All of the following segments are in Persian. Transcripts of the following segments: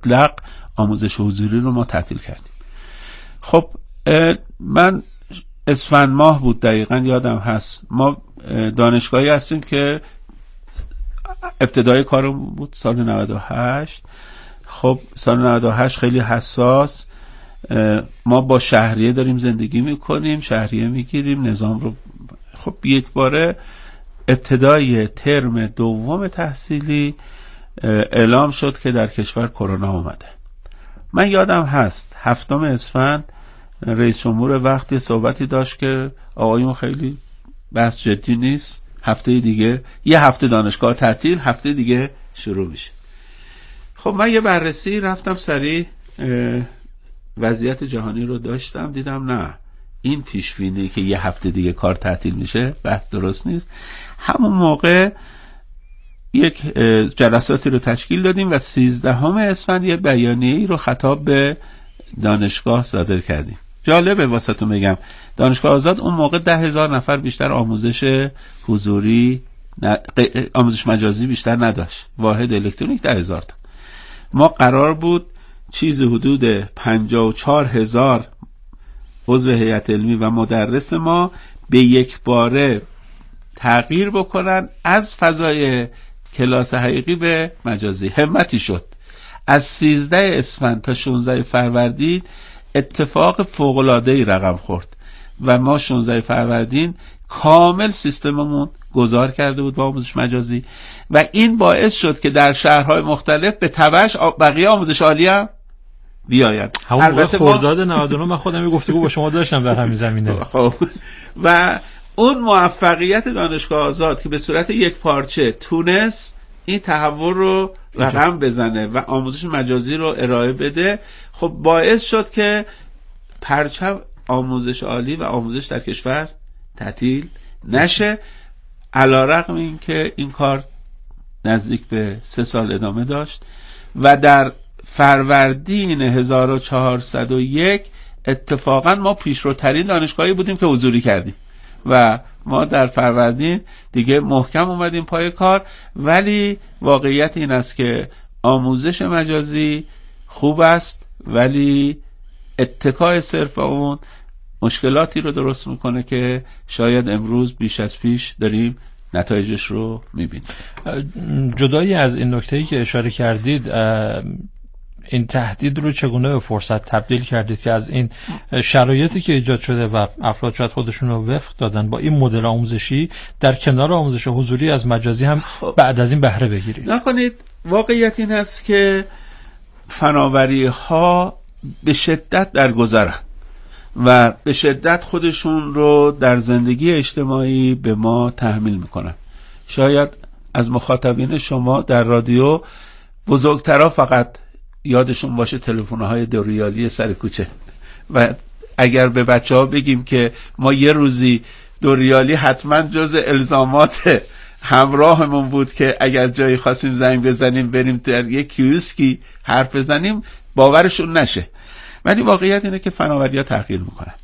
مطلق آموزش حضوری رو ما تعطیل کردیم. خب من اسفند ماه بود دقیقاً یادم هست، ما دانشگاهی هستیم که ابتدای کارم بود سال 98. خب سال 98 خیلی حساس، ما با شهریه داریم زندگی میکنیم، شهریه میگیریم نظام رو. خب یک باره ابتدای ترم دوم تحصیلی اعلام شد که در کشور کرونا اومده. من یادم هست 7 اسفند رئیس جمهور وقتی صحبتی داشت که آقایون خیلی بحث جدی نیست، هفته دیگه یه هفته دانشگاه تعطیل، هفته دیگه شروع میشه. خب من یه بررسی رفتم سریع وضعیت جهانی رو داشتم، دیدم نه این پیشبینی که یه هفته دیگه کار تعطیل میشه بحث درست نیست. همون موقع یک جلساتی رو تشکیل دادیم و 13 اسفند یه بیانیه‌ای رو خطاب به دانشگاه صادر کردیم. جالبه واسهتون بگم دانشگاه آزاد اون موقع 10,000 نفر بیشتر آموزش حضوری آموزش مجازی بیشتر نداشت، واحد الکترونیک 10,000 تا. ما قرار بود چیز حدود 54,000 عضو هیئت علمی و مدرس ما به یک باره تغییر بکنن از فضای کلاس حقیقی به مجازی. همتی شد. از 13 اسفند تا 16 فروردین اتفاق فوق‌العاده‌ای رقم خورد و ما 16 فروردین کامل سیستممون گذار کرده بود با آموزش مجازی و این باعث شد که در شهرهای مختلف به تبعش بقیه آموزش عالی هم بیاید. البته خرداد 99 من خودم گفتگو با شما داشتم در همین زمینه. خب و اون موفقیت دانشگاه آزاد که به صورت یک پارچه تونست این تحول رو رقم بزنه و آموزش مجازی رو ارائه بده، خب باعث شد که پرچم آموزش عالی و آموزش در کشور تعطیل نشه، علی‌رغم این که این کار نزدیک به 3 سال ادامه داشت و در فروردین 1401 اتفاقا ما پیشروترین دانشگاهی بودیم که حضوری کردیم و ما در فروردین دیگه محکم اومدیم پای کار. ولی واقعیت این است که آموزش مجازی خوب است ولی اتکای صرف اون مشکلاتی رو درست میکنه که شاید امروز بیش از پیش داریم نتایجش رو میبینیم. جدایی از این نکته‌ای که اشاره کردید، این تهدید رو چگونه به فرصت تبدیل کردید که از این شرایطی که ایجاد شده و افراد شاید خودشون رو وفق دادن با این مدل آموزشی در کنار آموزش حضوری از مجازی هم بعد از این بهره بگیرید؟ نکنید واقعیت این هست که فناوری ها به شدت در گذرن و به شدت خودشون رو در زندگی اجتماعی به ما تحمیل میکنن. شاید از مخاطبین شما در رادیو بزرگترها فقط یادشون باشه تلفن‌های دوریالی سر کوچه و اگر به بچه‌ها بگیم که ما یه روزی دوریالی حتما جز الزامات همراهمون بود که اگر جایی خواستیم زنگ بزنیم بریم در یک کیوسکی حرف بزنیم باورشون نشه. ولی واقعیت اینه که فناوری‌ها تغییر میکنن.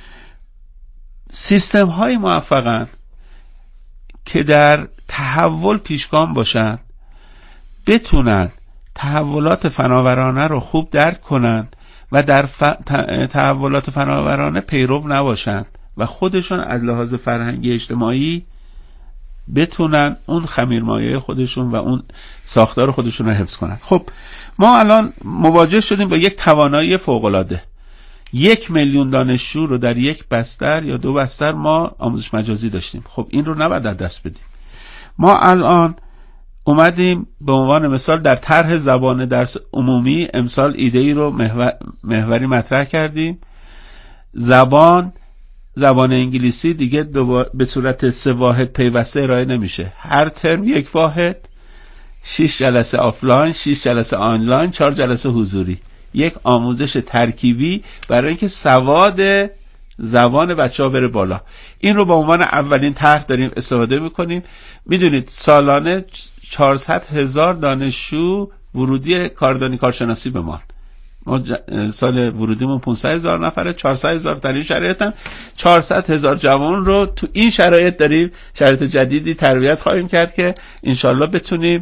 سیستم‌های موفقن که در تحول پیشگام باشن، بتونن تحولات فناورانه رو خوب درک کنن و در تحولات فناورانه پیرو نباشن و خودشون از لحاظ فرهنگی اجتماعی بتونن اون خمیرمایه خودشون و اون ساختار خودشون رو حفظ کنن. خب ما الان مواجه شدیم با یک توانایی فوق‌العاده. 1,000,000 دانشجو رو در یک بستر یا 2 بستر ما آموزش مجازی داشتیم. خب این رو نباید از دست بدیم. ما الان اومدیم به عنوان مثال در طرح زبان درس عمومی امسال ایده‌ای رو محوری مطرح کردیم. زبان انگلیسی دیگه به صورت 3 واحد پیوسته ارائه نمیشه. هر ترم 1 واحد، 6 جلسه آفلاین، 6 جلسه آنلاین، 4 جلسه حضوری. یک آموزش ترکیبی برای اینکه سواد زبان بچه‌ها بره بالا. این رو به عنوان اولین طرح داریم استفاده میکنیم. میدونید سالانه 400,000 دانشجو ورودی کاردانی کارشناسی به ما سال ورودیمون 500,000 نفره، 400,000 در این شرایطن. 400,000 جوان رو تو این شرایط داریم، شرایط جدیدی تربیت خواهیم کرد که انشالله بتونیم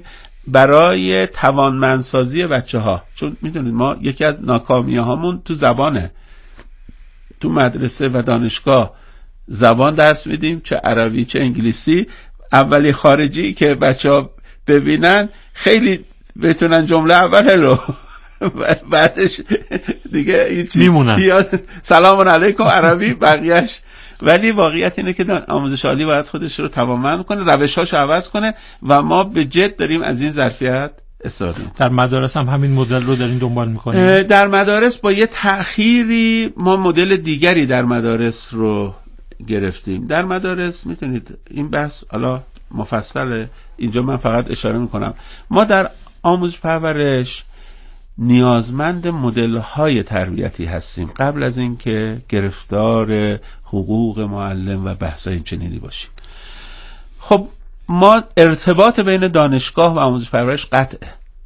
برای توانمندسازی بچه ها، چون میدونید ما یکی از ناکامی هامون تو زبانه. تو مدرسه و دانشگاه زبان درس میدیم، چه عربی چه انگلیسی. اولی خارجی که بچه ها ببینن خیلی بتونن جمله اول رو بعدش دیگه هیچی میمونن، یا سلام علیکم عربی بقیهش. ولی واقعیت اینه که آموزش عالی باید خودش رو توانمند کنه، روش‌هاش عوض کنه و ما به جد داریم از این ظرفیت استفاده می‌کنیم. در مدارس هم همین مدل رو دارین دنبال می‌کنید؟ در مدارس با یه تأخیری ما مدل دیگری در مدارس رو گرفتیم. در مدارس میتونید این بحث حالا مفصله، اینجا من فقط اشاره میکنم. ما در آموزش پرورش نیازمند مدل‌های تربیتی هستیم قبل از اینکه گرفتار حقوق معلم و بحث‌های این چنینی باشیم. خب ما ارتباط بین دانشگاه و آموزش پرورش قطعه.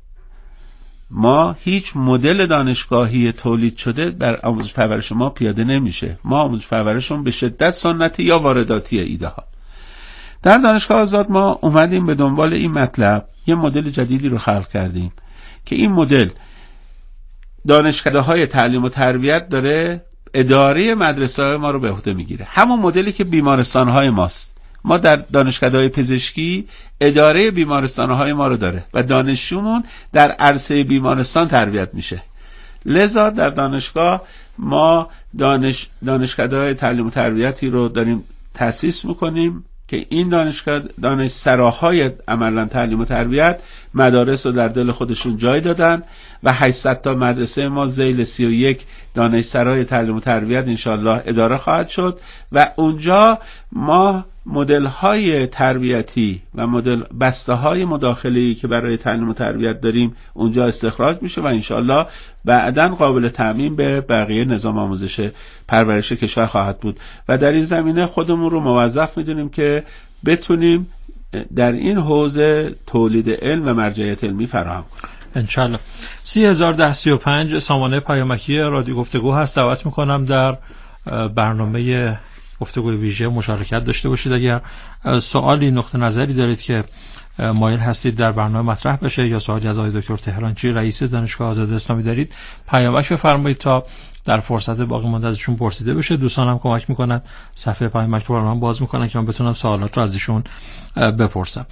ما هیچ مدل دانشگاهی تولید شده بر آموزش پرورش ما پیاده نمیشه. ما آموزش پرورشون به شدت سنتی یا وارداتی ایده ها. در دانشگاه آزاد ما اومدیم به دنبال این مطلب، یه مدل جدیدی رو خلق کردیم که این مدل دانشکده‌های تعلیم و تربیت داره اداره مدرسه‌های ما رو به عهده میگیره. همون مدلی که بیمارستان‌های ماست. ما در دانشکده‌های پزشکی اداره بیمارستان‌های ما رو داره و دانشجومون در عرصه بیمارستان تربیت میشه. لذا در دانشگاه ما دانشکده‌های تعلیم و تربیتی رو داریم تأسیس میکنیم که این دانشسراهای عملا تعلیم و تربیت مدارس رو در دل خودشون جای دادن و 800 تا مدرسه ما ذیل 31 دانشسرای تعلیم و تربیت انشالله اداره خواهد شد و اونجا ما مدل‌های تربیتی و بسته‌های مداخله‌ای که برای تعلیم و تربیت داریم اونجا استخراج میشه و انشالله بعداً قابل تعمیم به بقیه نظام آموزش پرورش کشور خواهد بود و در این زمینه خودمون رو موظف میدونیم که بتونیم در این حوزه تولید علم و مرجعیت علمی فراهم کنیم. انشالله. 301035 سامانه پیامکی رادیو گفتگو هست. دعوت میکنم در برنامه گفتگوی ویژه مشارکت داشته باشید. اگر سوالی نقطه نظری دارید که مایل هستید در برنامه مطرح بشه یا سوالی از آقای دکتر تهرانچی رئیس دانشگاه آزاد اسلامی دارید، پیامک بفرمایید تا در فرصت باقی مانده ازشون پرسیده بشه. دوستان هم کمک میکنن صفحه پیامک رو برام باز میکنن که من بتونم سوالات رو ازشون بپرسم.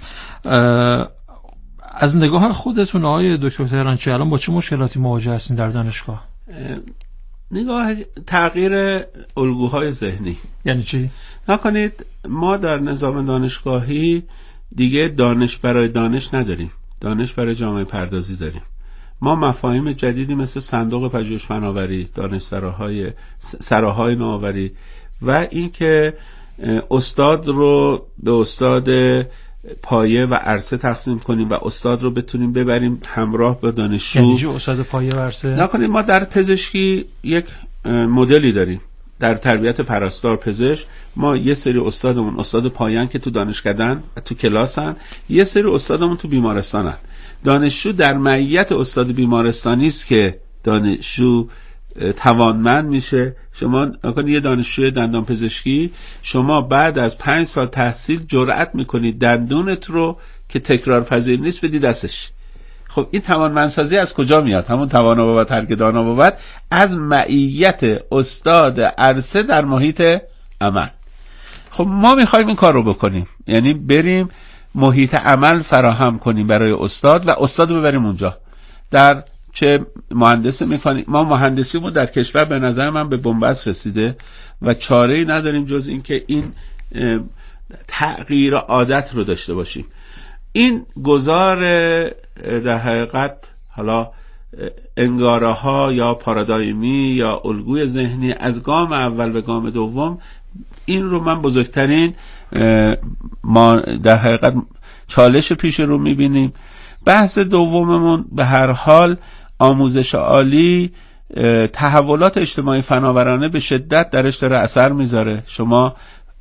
از نگاه خودتون آقای دکتر تهرانچی الان با چه مشکلاتی مواجه هستین در دانشگاه؟ نگاه تغییر الگوهای ذهنی. یعنی چی؟ نکنید ما در نظام دانشگاهی دیگه دانش برای دانش نداریم، دانش برای جامعه پردازی داریم. ما مفاهیم جدیدی مثل صندوق پژوهش فناوری، سراهای نوآوری و اینکه استاد رو به استاد پایه و عرصه تقسیم کنیم و استاد رو بتونیم ببریم همراه با دانشجو. یعنی چی استاد پایه و عرصه؟ نکنید ما در پزشکی یک مدلی داریم. در تربیت پرستار پزشک ما یه سری استادمون استاد پایه‌ن که تو دانشکده‌ن، تو کلاسن، یه سری استادمون تو بیمارستانن. دانشجو در معیت استاد بیمارستانی است که دانشجو توانمند میشه. شما نکنید یه دانشجوی دندان پزشکی شما بعد از 5 سال تحصیل جرأت میکنید دندونت رو که تکرار پذیر نیست بدی دستش. خب این توانمندسازی از کجا میاد؟ همون توانا بابت هرگه دانا بابت از معیت استاد عرصه در محیط عمل. خب ما میخوایم این کار رو بکنیم، یعنی بریم محیط عمل فراهم کنیم برای استاد و استاد رو ببریم اونجا. در چه مهندس مکانیک، ما مهندسیمون در کشور به نظر من به بنبست رسیده و چاره‌ای نداریم جز این که این تغییر عادت رو داشته باشیم. این گذار در حقیقت حالا انگاره ها یا پارادایمی یا الگوی ذهنی از گام اول به گام دوم، این رو من بزرگترین ما در حقیقت چالش پیش رو میبینیم. بحث دوممون به هر حال آموزش عالی تحولات اجتماعی فناورانه به شدت درش داره اثر میذاره. شما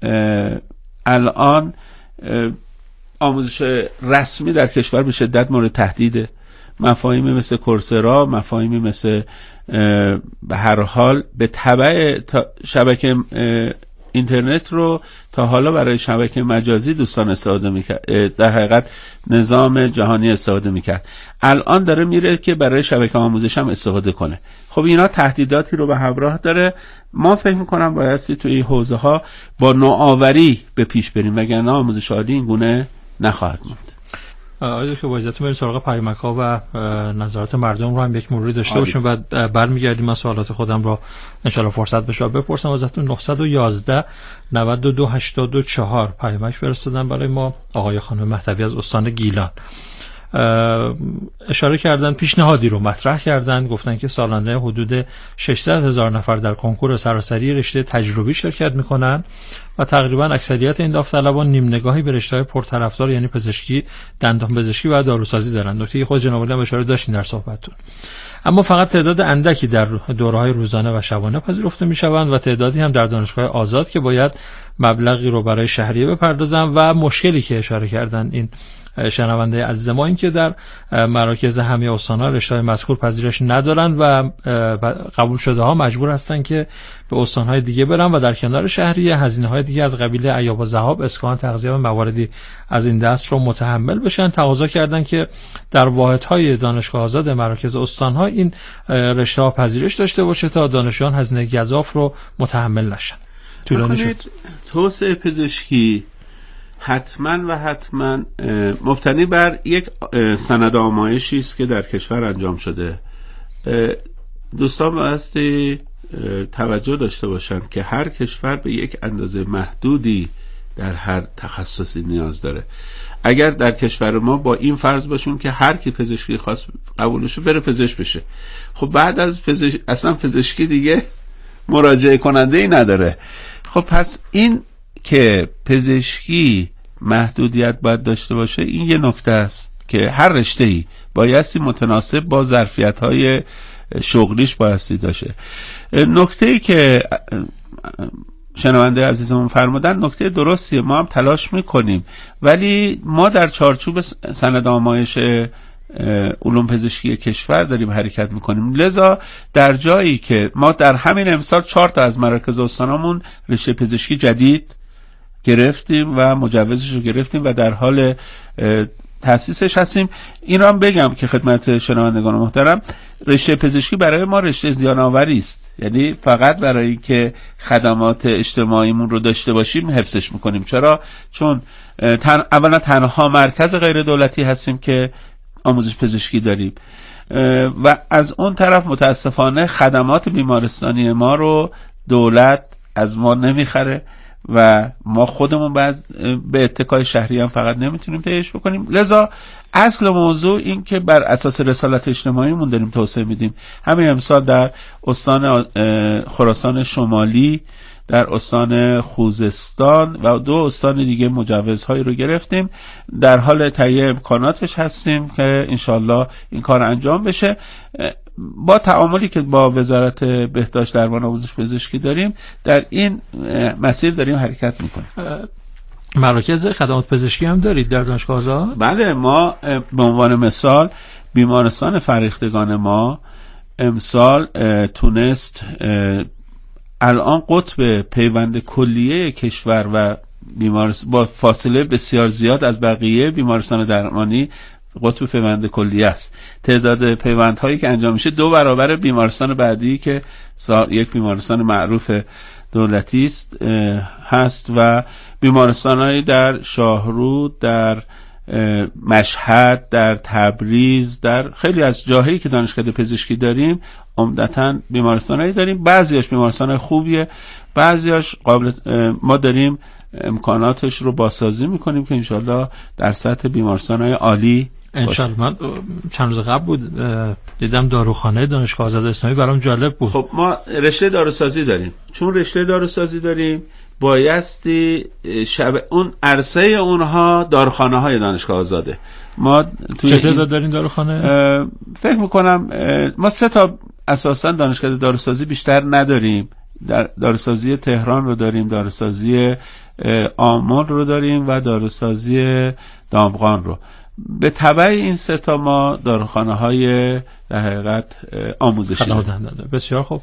الان آموزش رسمی در کشور به شدت مورد تهدیده. مفاهیمی مثل کورسرا، مفاهیمی مثل به هر حال به تبع شبکه اینترنت رو تا حالا برای شبکه مجازی دوستان استفاده میکرد، در حقیقت نظام جهانی استفاده میکرد. الان داره میره که برای شبکه آموزش هم استفاده کنه. خب اینا تهدیداتی رو به همراه داره. ما فکر میکنم بایستی توی این حوزه ها با نوآوری به پیش بریم، وگرنه آموزش عالی این گونه نخواهد موند. آیا که با اجازهتون بریم سراغ پیامک‌ها و نظرات مردم رو هم یک مروری داشته باشیم، بعد برمیگردیم من سوالات خودم رو ان شاء الله فرصت بشه بپرسم ازتون. 911 92 84 پیامک فرستادن برای ما آقای خانم مهدوی از استان گیلان. اشاره کردن، پیشنهادی رو مطرح کردن، گفتن که سالانه حدود 600,000 نفر در کنکور سراسری رشته تجربی شرکت میکنن و تقریبا اکثریت این داوطلبان نیم نگاهی به رشته‌های پرطرفدار یعنی پزشکی، دندان پزشکی و داروسازی دارن. نکته خود جناب عالی هم اشاره داشتین در صحبتتون. اما فقط تعداد اندکی در دوره‌های روزانه و شبانه پذیرفته میشوند و تعدادی هم در دانشگاه آزاد که باید مبلغی رو برای شهریه بپردازن. و مشکلی که اشاره کردن این شنونده عزیز ما این که در مراکز همه استان‌ها رشته‌های مذکور پذیرش ندارن و قبول شده ها مجبور هستن که به استان‌های دیگه برن و در کنار شهریه هزینه‌های دیگه از قبیل عیاب و ذهاب، اسکان، تغذیه و مواردی از این دست رو متحمل بشن. تقاضا کردن که در واحدهای دانشگاه آزاد مراکز استان‌ها این رشته‌ها پذیرش داشته باشه تا دانشجویان هزینه گزاف رو متحمل نشن. طولانی شد. توسعه پزشکی حتما مبتنی بر یک سند آمایشی است که در کشور انجام شده. دوستان بایستی توجه داشته باشند که هر کشور به یک اندازه محدودی در هر تخصصی نیاز داره. اگر در کشور ما با این فرض باشیم که هر کی پزشکی خواست قبولش بره پزشک بشه، خب بعد از اصلا پزشکی دیگه مراجعه کننده ای نداره. خب پس این که پزشکی محدودیت باید داشته باشه، این یه نکته است که هر رشته‌ای بایستی متناسب با ظرفیت‌های شغلیش بایستی داشته. نکته‌ای که شنونده عزیزمون فرمودن نکته درستیه، ما هم تلاش میکنیم، ولی ما در چارچوب سند آمایش علوم پزشکی کشور داریم حرکت میکنیم. لذا در جایی که ما در همین امسال 4 تا از مراکز استانمون رشته پزشکی جدید گرفتیم و مجوزش رو گرفتیم و در حال تأسیسش هستیم. این رو هم بگم که خدمت شنوندگان محترم، رشته پزشکی برای ما رشته زیان آوری است، یعنی فقط برای که خدمات اجتماعیمون رو داشته باشیم حفظش میکنیم. چرا؟ چون اولا تنها مرکز غیر دولتی هستیم که آموزش پزشکی داریم و از اون طرف متاسفانه خدمات بیمارستانی ما رو دولت از ما نمیخره و ما خودمون بعد به اتکای شهری هم فقط نمیتونیم تهیهش بکنیم. لذا اصل موضوع این که بر اساس رسالت اجتماعیمون داریم توسعه میدیم. همین امسال در استان خراسان شمالی، در استان خوزستان و 2 استان دیگه مجوزهایی رو گرفتیم، در حال تهیه امکاناتش هستیم که انشالله این کار انجام بشه. با تعاملی که با وزارت بهداشت درمان و آموزش پزشکی داریم در این مسیر داریم حرکت میکنیم. مراکز خدمات پزشکی هم دارید در دانشگاه آزاد؟ بله، ما به عنوان مثال بیمارستان فرهیختگان ما امسال تونست الان قطب پیوند کلیه کشور و با فاصله بسیار زیاد از بقیه بیمارستان درمانی قطب پیوند کلیه است. تعداد پیوندهایی که انجام میشه 2 برابر بیمارستان بعدی که یک بیمارستان معروف دولتی است هست و بیمارستان‌هایی در شاهرود، در مشهد، در تبریز، در خیلی از جاهایی که دانشکده پزشکی داریم عمدتاً بیمارستان‌هایی داریم. بعضیاش بیمارستان‌های خوبیه، بعضیاش ما داریم امکاناتش رو بازسازی میکنیم که انشالله در سطح بیمارستان‌های عالی انشالله. من چند روز قبل بود دیدم داروخانه دانشگاه آزاد اسلامی، برام جالب بود. خب ما رشته داروسازی داریم، چون رشته داروسازی داریم بایستی اون عرصه اونها داروخانه های دانشگاه آزاده. ما چه تعداد دارین داروخانه؟ فکر میکنم ما 3 تا اساسا دانشکده داروسازی بیشتر نداریم. در داروسازی تهران رو داریم، داروسازی آمل رو داریم و داروسازی دامغان رو. به تبع این 3 تا ما داروخانه های در در حقیقت آموزشی. بسیار خوب.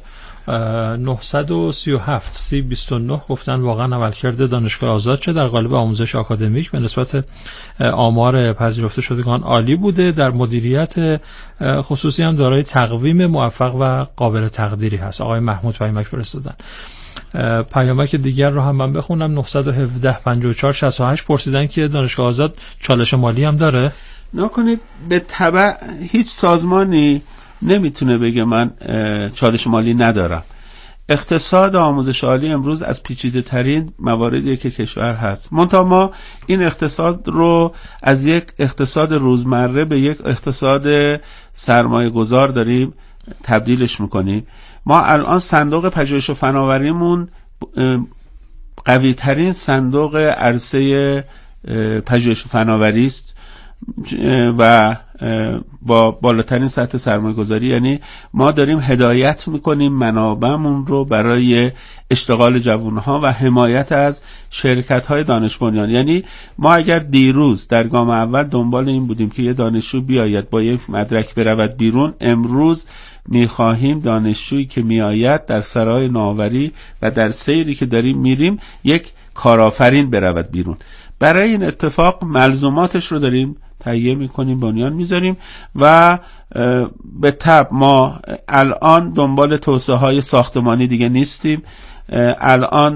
937 3029 گفتن واقعا عملکرد دانشگاه آزاد چه در قالب آموزش آکادمیک به نسبت آمار پذیرفته شدگان عالی بوده، در مدیریت خصوصی هم دارای تقویم موفق و قابل تقدیری هست. آقای محمود پیامک فرستادن. پیامک دیگر رو هم من بخونم. 917 54 68 پرسیدن که دانشگاه آزاد چالش مالی هم داره؟ نکنید به تبع هیچ سازمانی نمیتونه بگه من چالش مالی ندارم. اقتصاد آموزش عالی امروز از پیچیده ترین مواردی که کشور هست. منتها ما این اقتصاد رو از یک اقتصاد روزمره به یک اقتصاد سرمایه گذار داریم تبدیلش میکنیم. ما الان صندوق پژوهش و فناوریمون قوی ترین صندوق عرصه پژوهش و فناوری است و با بالاترین سطح سرمایه گذاری. یعنی ما داریم هدایت میکنیم منابعمون رو برای اشتغال جوانها و حمایت از شرکت های دانش بنیان. یعنی ما اگر دیروز در گام اول دنبال این بودیم که یه دانشجو بیاید با یک مدرک برود بیرون، امروز میخواهیم دانشجویی که میآید در سرای نوآوری و در سیری که داریم میریم یک کارآفرین برود بیرون. برای این اتفاق ملزوماتش رو داریم تهیه میکنیم، بنیان میذاریم و به تبع ما الان دنبال توسعه های ساختمانی دیگه نیستیم. الان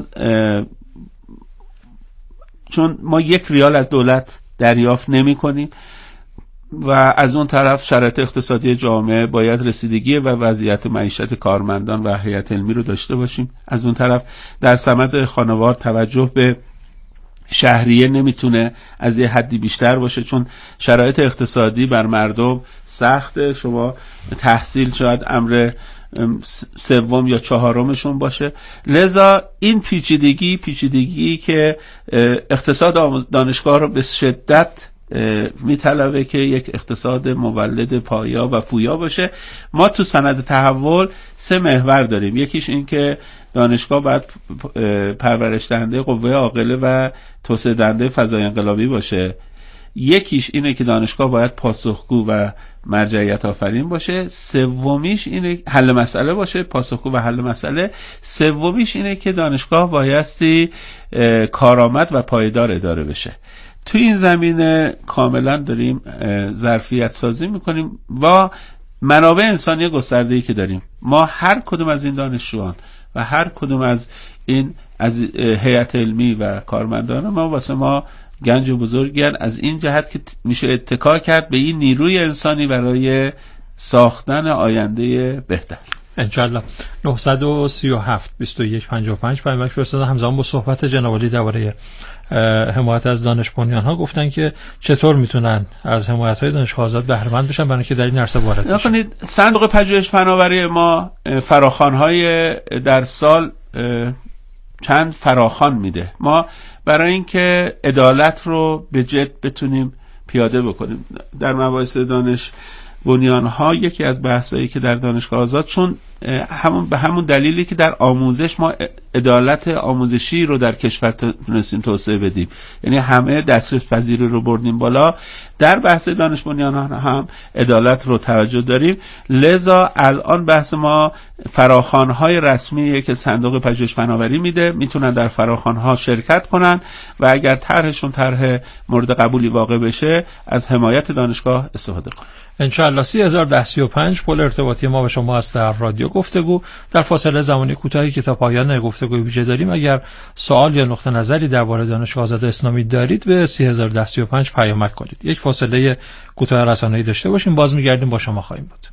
چون ما 1 ریال از دولت دریافت نمی کنیم و از اون طرف شرایط اقتصادی جامعه باید رسیدگی و وضعیت معیشت کارمندان و هیئت علمی رو داشته باشیم. از اون طرف در سمت خانوار توجه به شهریه نمیتونه از یه حدی بیشتر باشه چون شرایط اقتصادی بر مردم سخته. شما تحصیل شاید امر 3 یا 4 باشه. لذا این پیچیدگی که اقتصاد دانشگاه رو به شدت میطلبه که یک اقتصاد مولد پایا و پویا باشه. ما تو سند تحول 3 محور داریم. یکیش این که دانشگاه باید پرورش دهنده قوه عاقله و توسعه دهنده فضای انقلابی باشه. یکیش اینه که دانشگاه باید پاسخگو و مرجعیت آفرین باشه. سومیش اینه حل مسئله باشه، پاسخگو و حل مسئله. سومیش اینه که دانشگاه بایستی کارآمد و پایدار اداره بشه. تو این زمینه کاملا داریم ظرفیت سازی میکنیم و منابع انسانی گسترده‌ای که داریم. ما هر کدوم از این دانشجویان و هر کدوم از این از هیئت علمی و کارمندان ما واسه ما گنج بزرگی هستند، از این جهت که میشه اتکا کرد به این نیروی انسانی برای ساختن آینده بهتر. انشالله. 937 21 55 پیامک فرستادن همزمان با صحبت جناب عالی درباره حمایت از دانش بنیان ها گفتن که چطور میتونن از حمایت های دانشگاه آزاد بهره مند بشن برای اینکه در این عرصه وارد بشن. صندوق پژوهش فناوری ما فراخوان‌های در سال چند فراخوان میده. ما برای اینکه عدالت رو به جد بتونیم پیاده بکنیم در مباحث دانش بنیان ها، یکی از بحثایی که در دانشگاه آزاد، چون به همون دلیلی که در آموزش ما عدالت آموزشی رو در کشور تونستیم توسعه بدیم، یعنی همه دسترس پذیری رو بردیم بالا، در بحث دانش بنیان ها هم عدالت رو توجه داریم. لذا الان بحث ما فراخوان های رسمیه که صندوق پژوهش فناوری میده، میتونن در فراخوان ها شرکت کنن و اگر طرحشون طرح مورد قبولی واقع بشه از حمایت دانشگاه استفاده کنن. انشاءالله. 301035 پل ارتباطی ما به شما است در رادیو گفتگو. در فاصله زمانی کوتاهی که تا پایان گفتگوی ویژه داریم، اگر سوال یا نقطه نظری درباره دانشگاه آزاد اسلامی دارید به 301035 پیامک کنید. یک فاصله کوتاه رسانه‌ای داشته باشیم، باز میگردیم با شما خواهیم بود.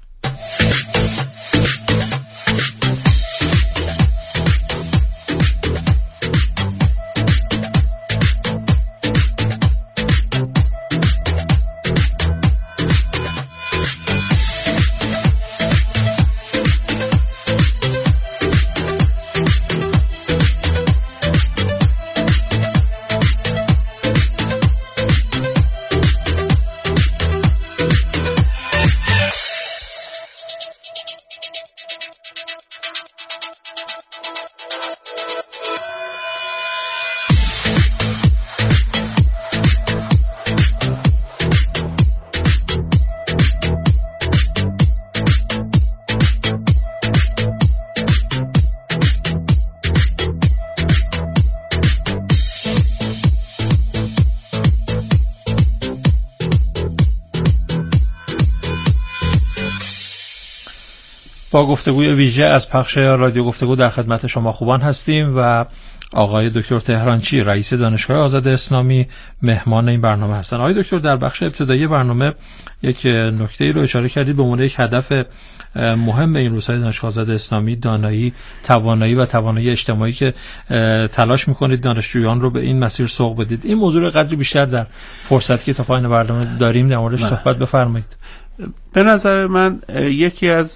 با گفتگوی ویژه از پخش رادیو گفتگو در خدمت شما خوبان هستیم و آقای دکتر تهرانچی رئیس دانشگاه آزاد اسلامی مهمان این برنامه هستن. آقای دکتر، در بخش ابتدایی برنامه یک نکته رو اشاره کردید به عنوان یک هدف مهم این روزهای دانشگاه آزاد اسلامی، دانایی، توانایی و توانایی اجتماعی که تلاش میکنید دانشجویان رو به این مسیر سوق بدید. این موضوع رو قدری بیشتر در فرصتی که تا پایان برنامه داریم در موردش صحبت بفرمایید. به نظر من یکی از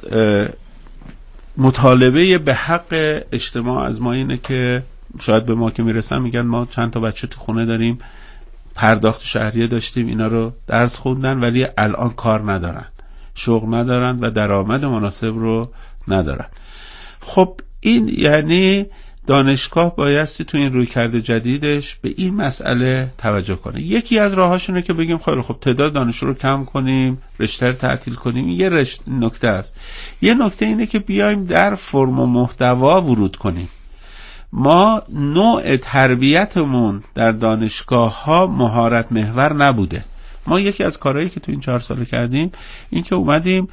مطالبه به حق اجتماع از ما اینه که شاید به ما که میرسن میگن ما چند تا بچه تو خونه داریم، پرداخت شهریه داشتیم، اینا رو درس خوندن ولی الان کار ندارن، شغل ندارن و درآمد مناسب رو ندارن. خب این یعنی دانشگاه بایستی تو این رویکرد جدیدش به این مسئله توجه کنه. یکی از راهاشونه که بگیم خب تعداد دانشجو رو کم کنیم، رشته رو تعطیل کنیم. یه نکته است. یه نکته اینه که بیایم در فرم و محتوا ورود کنیم. ما نوع تربیتمون در دانشگاه ها مهارت محور نبوده. ما یکی از کارهایی که تو این 4 سال کردیم این که اومدیم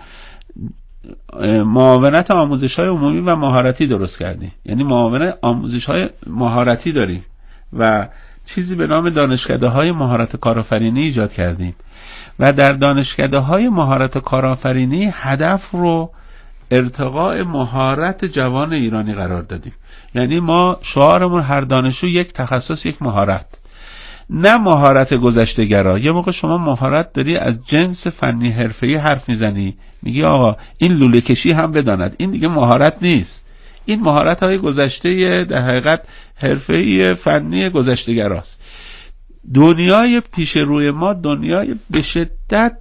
معاونت آموزش‌های عمومی و مهارتی درست کردیم. یعنی معاونت آموزش‌های مهارتی داریم و چیزی به نام دانشکده‌های مهارت کارآفرینی ایجاد کردیم و در دانشکده‌های مهارت کارآفرینی هدف رو ارتقاء مهارت جوان ایرانی قرار دادیم. یعنی ما شعارمون هر دانشجو یک تخصص یک مهارت، نه مهارت گذشته‌گرا. یه موقع شما مهارت داری از جنس فنی حرفه‌ای حرف میزنی، میگی آقا این لوله کشی هم بداند، این دیگه مهارت نیست، این مهارت‌های گذشته در حقیقت حرفه‌ای فنی گذشته‌گراست. دنیای پیش روی ما دنیای به شدت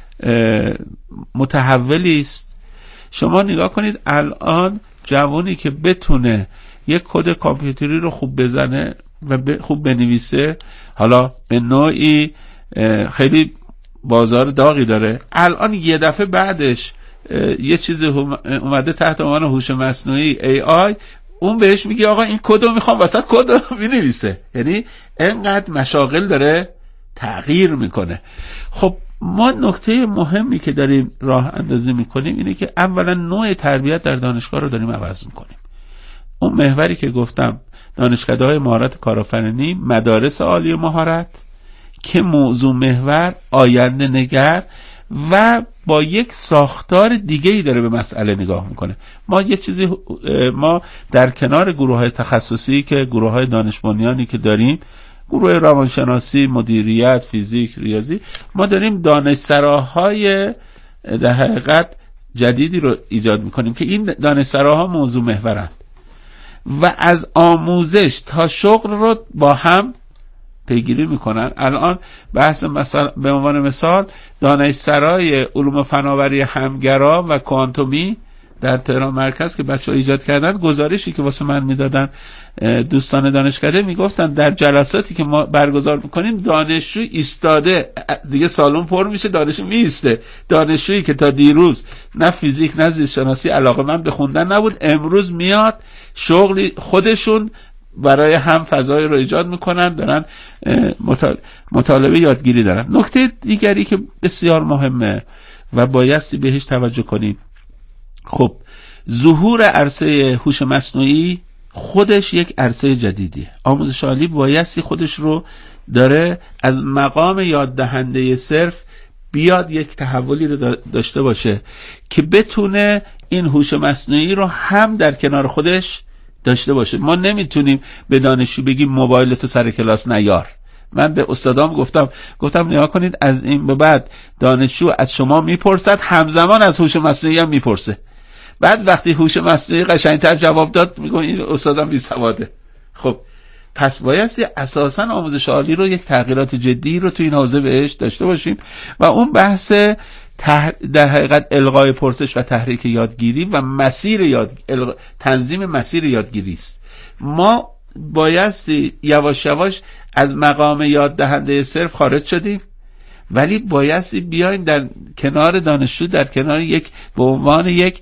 متحولی است. شما نگاه کنید الان جوانی که بتونه یک کد کامپیوتری رو خوب بزنه و خوب بنویسه، حالا به نوعی خیلی بازار داغی داره، الان یه دفعه بعدش یه چیز اومده تحت عنوان هوش مصنوعی AI، اون بهش میگه آقا این کد رو میخوام وسط کد رو بنویسه. یعنی انقدر مشاغل داره تغییر میکنه. خب ما نکته مهمی که داریم راه اندازی میکنیم اینه که اولا نوع تربیت در دانشگاه رو داریم عوض میکنیم. اون محوری که گفتم دانشکده‌های مهارت کارآفرینی، مدارس عالی مهارت که موضوع محور آینده نگر و با یک ساختار دیگه‌ای داره به مسئله نگاه میکنه. ما در کنار گروه‌های تخصصی که گروه‌های دانش بنیانی که داریم، گروه روانشناسی، مدیریت، فیزیک، ریاضی، ما داریم دانشسراهای در حقیقت جدیدی رو ایجاد میکنیم که این دانشسراها موضوع محورن و از آموزش تا شغل رو با هم پیگیری میکنن. الان بحث مثلا به عنوان مثال دانشسرای علوم فناوری همگرا و کوانتومی در تهران مرکز که بچه‌ها ایجاد کردن، گزارشی که واسه من میدادن دوستان دانشکده میگفتن در جلساتی که ما برگزار میکنیم دانشجو ایستاده، دیگه سالن پر میشه، دانشجو میسته. دانشجویی که تا دیروز نه فیزیک نه زیست شناسی علاقه‌مند به خوندن نبود، امروز میاد شغلی خودشون برای هم فضای رو ایجاد میکنن، دارن مطالبه یادگیری دارن. نکته دیگری که بسیار مهمه و بایستی بهش توجه کنیم، خب ظهور عرصه هوش مصنوعی خودش یک عرصه جدیدیه. آموزش عالی بایستی خودش رو داره از مقام یاد دهنده صرف بیاد یک تحولی رو داشته باشه که بتونه این هوش مصنوعی رو هم در کنار خودش داشته باشه. ما نمیتونیم به دانشجو بگیم موبایلتو سر کلاس نیار. من به استادام گفتم نگاه کنید از این به بعد دانشجو از شما میپرسد، همزمان از هوش مصنوعی هم میپرسه. بعد وقتی هوش مصنوعی قشنگتر جواب داد میگم این استادم بی‌سواده. خب پس بایستی اساساً آموزش عالی رو یک تغییرات جدی رو تو این حوزه بهش داشته باشیم و اون بحث در حقیقت الغای پرسش و تحریک یادگیری و تنظیم مسیر یادگیری است. ما بایستی یواش یواش از مقام یاد دهنده صرف خارج شدیم، ولی بایستی بیایم در کنار دانشجو، در کنار به عنوان یک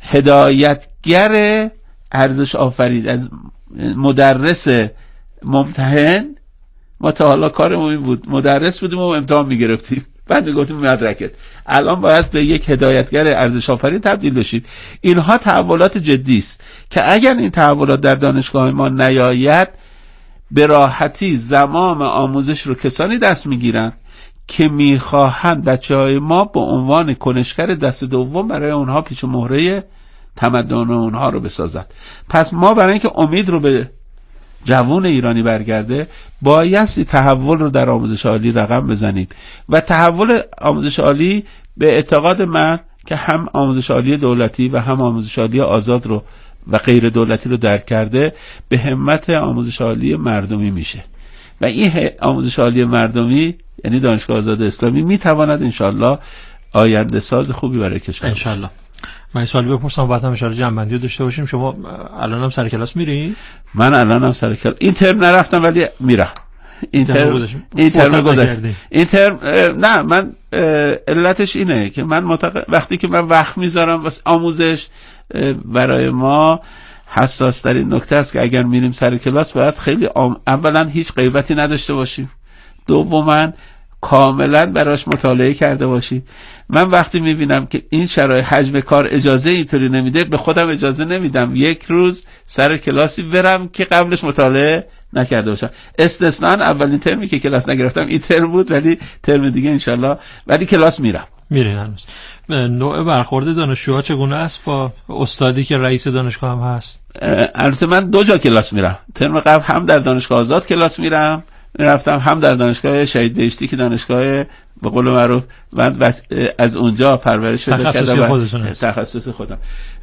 هدایتگر ارزش آفرید، از مدرس ممتحن. ما تا حالا کارمون این بود، مدرس بودیم و امتحان میگرفتیم، بعد میگفتیم مدرکت. الان باید به یک هدایتگر ارزش آفرین تبدیل بشید. اینها تحولات جدی است که اگر این تحولات در دانشگاه ما نیاید، به راحتی زمام آموزش رو کسانی دست میگیرن که میخواهند بچه‌های ما به عنوان کنشگر دست دوم برای اونها پیچ و مهره تمدن اونها رو بسازند. پس ما برای اینکه امید رو به جوان ایرانی برگرده، بایستی تحول رو در آموزش عالی رقم بزنیم و تحول آموزش عالی به اعتقاد من که هم آموزش عالی دولتی و هم آموزش عالی آزاد رو و غیر دولتی رو درک کرده، به همت آموزش عالی مردمی میشه و این آموزش عالی مردمی یعنی دانشگاه آزاد اسلامی میتواند انشالله آینده ساز خوبی برای کشور انشالله. من سوالی بپرسم بعد هم اشاره جنبندی رو داشته باشیم. شما الان هم سر کلاس میری؟ من الان هم سر کلاس، این ترم نرفتم ولی میرم. این ترم گذشت. این ترم نه، من علتش اینه که من وقتی که من وقت میذارم واسه آموزش، برای ما حساس ترین نکته است که اگر میریم سر کلاس باید خیلی اولا هیچ غیبتی نداشته باشیم، دوما کاملا براش مطالعه کرده باشیم. من وقتی میبینم که این شرایط حجم کار اجازه اینطوری نمیده، به خودم اجازه نمیدم یک روز سر کلاسی برم که قبلش مطالعه نکرده باشم. استثناء اولین ترمی که کلاس نگرفتم این ترم بود، ولی ترم دیگه انشالله ولی کلاس میرم. میرین هنوز. نوع برخورد دانشجوها چگونه است با استادی که رئیس دانشگاه هم هست؟ البته من 2 جا کلاس میرم. ترم قبل هم در دانشگاه آزاد کلاس میرفتم، هم در دانشگاه شهید بهشتی که دانشگاه به قول معروف من از اونجا پرورش شده کردم. تخصص خودم.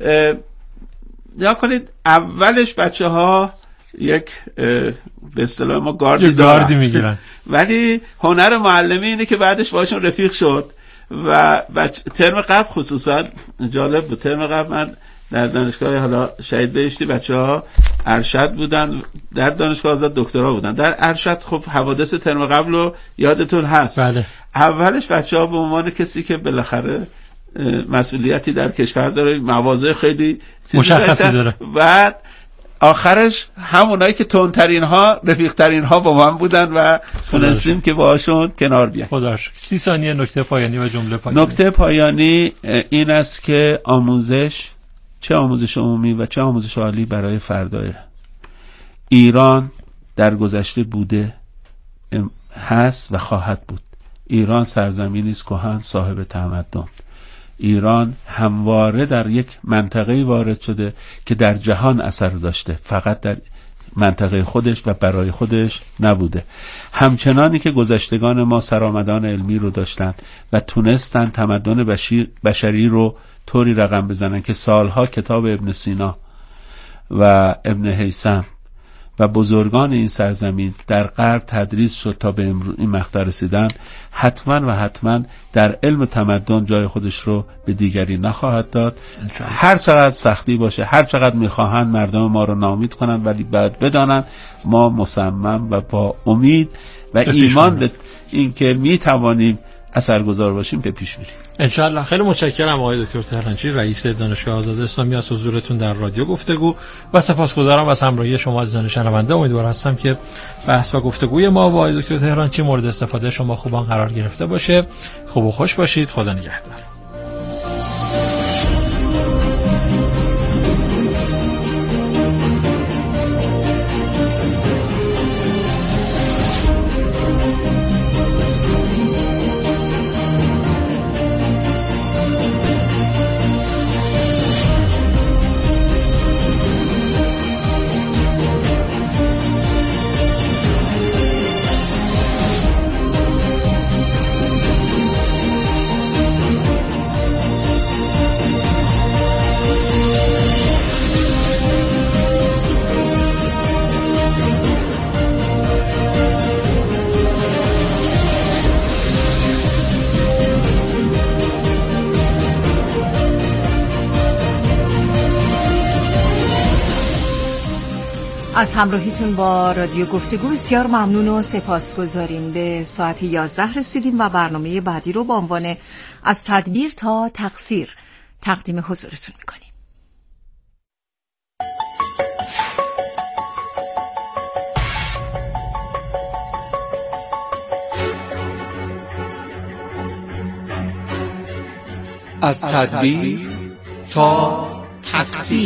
یا کنید اولش بچه‌ها یک به اصطلاح ما گاردی میگیرن، ولی هنر معلمی اینه که بعدش باشون رفیق شد و ترم قبل خصوصا جالب بود. ترم قبل من در دانشگاه حالا شهید بهشتی بچه‌ها ارشد بودن، در دانشگاه آزاد دکترا بودن. در ارشد خب حوادث ترم قبل رو یادتون هست. بله. اولش بچه‌ها به عنوان کسی که بالاخره مسئولیتی در کشور داره، مواضع خیلی مشخصی داره، بعد آخرش همونایی که تندترین ها رفیقترین ها با من بودن و تونستیم که باهاشون کنار بیایم. خدا شکر. 30 ثانیه نکته پایانی و جمله پایانی. نکته پایانی این است که آموزش، چه آموزش عمومی و چه آموزش عالی، برای فردای ایران در گذشته بوده، هست و خواهد بود. ایران سرزمینی است کهن صاحب تمدن. ایران همواره در یک منطقه وارد شده که در جهان اثر داشته، فقط در منطقه خودش و برای خودش نبوده. همچنانی که گذشتگان ما سرآمدان علمی رو داشتن و تونستن تمدن بشری رو طوری رقم بزنن که سالها کتاب ابن سینا و ابن هیثم و بزرگان این سرزمین در غرب تدریس شد تا به این مقطع رسیدن، حتما در علم تمدن جای خودش رو به دیگری نخواهد داد. هر چقدر سختی باشه، هر چقدر میخواهند مردم ما رو ناامید کنند، ولی باید بدانند ما مصمم و با امید و ایمان به این که میتوانیم اثرگذار باشیم که پیش میریم انشالله. خیلی متشکرم آقای دکتر تهرانچی، رئیس دانشگاه آزاد اسلامی، از حضورتون در رادیو گفتگو و سپاسگزارم از همراهی شما عزیزان شنونده. امیدوار هستم که بحث و گفتگوی ما با آقای دکتر تهرانچی مورد استفاده شما خوبان قرار گرفته باشه. خوب و خوش باشید. خدا نگهدار. از همراهیتون با رادیو گفتگو بسیار ممنون و سپاسگزاریم. به ساعت 11 رسیدیم و برنامه بعدی رو با عنوان از تدبیر تا تقصیر تقدیم حضورتون میکنیم. از تدبیر تا تقصیر.